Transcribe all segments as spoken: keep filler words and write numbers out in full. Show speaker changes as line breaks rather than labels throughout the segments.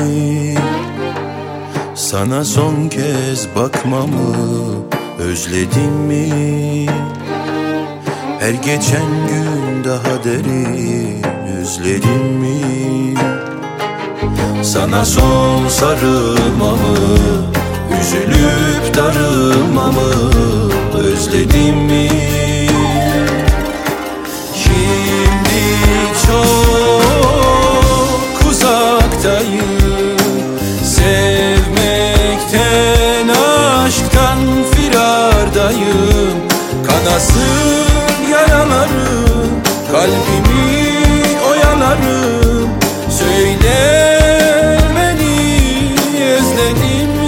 Sana son kez bakmamı özledin mi? Her geçen gün daha derin özledin mi? Sana son sarılmamı, üzülüp darılmamı özledin mi? Şimdi çok uzaktayım, sevmekten, aşktan firardayım. Kanasın yaralarım, kalbimi oyalarım. Söyle beni özledin mi?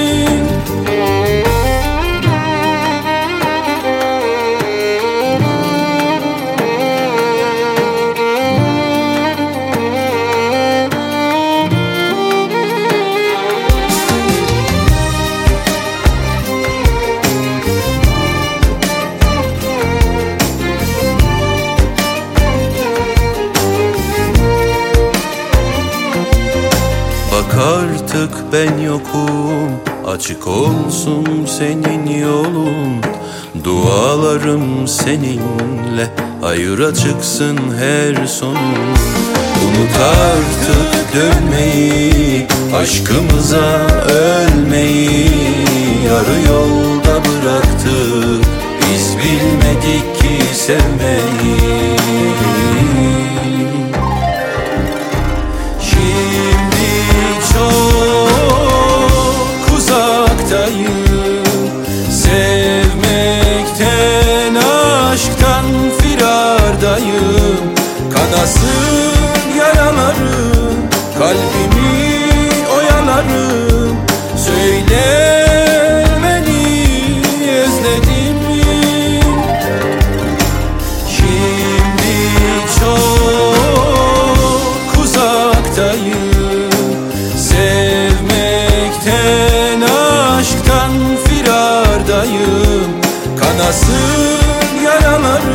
Bak artık ben yokum, açık olsun senin yolun. Dualarım seninle, hayıra çıksın her sonun. Unut artık dönmeyi, aşkımıza ölmeyi. Yarı yolda bıraktık, biz bilmedik ki sevmeyi. Sevmekten, aşktan firardayım. Kanasın yaralarım, kalbimi oyalarım. Söyle beni özledin mi? Şimdi çok uzaktayım, sevmekten, aşktan firardayım. Kanasın yaralarım,